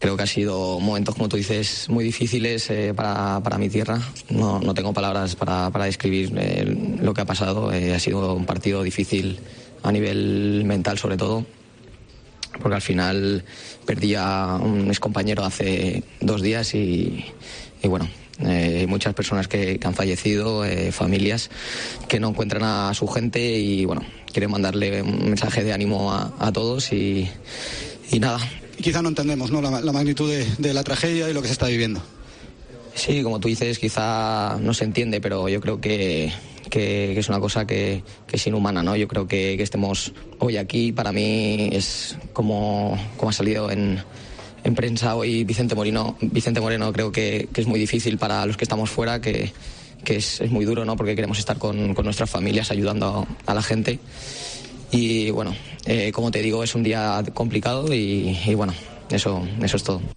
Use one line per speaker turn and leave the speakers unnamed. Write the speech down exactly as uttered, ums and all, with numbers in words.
creo que ha sido momentos, como tú dices, muy difíciles eh, para, para mi tierra. No, no tengo palabras para, para describir eh, lo que ha pasado. Eh, ha sido un partido difícil a nivel mental, sobre todo, porque al final perdí a un excompañero hace dos días y, y bueno, eh, hay muchas personas que, que han fallecido, eh, familias que no encuentran a su gente y bueno, quiero mandarle un mensaje de ánimo a, a todos y, y nada.
Y quizá no entendemos, ¿no?, la, la magnitud de, de la tragedia y lo que se está viviendo.
Sí, como tú dices, quizá no se entiende, pero yo creo que, que, que es una cosa que, que es inhumana, ¿no? Yo creo que, que estemos hoy aquí, para mí es como, como ha salido en, en prensa hoy Vicente Moreno, Vicente Moreno creo que, que es muy difícil para los que estamos fuera, que, que es, es muy duro, ¿no? Porque queremos estar con, con nuestras familias ayudando a la gente. Y bueno, eh, como te digo, es un día complicado y, y bueno, eso, eso es todo.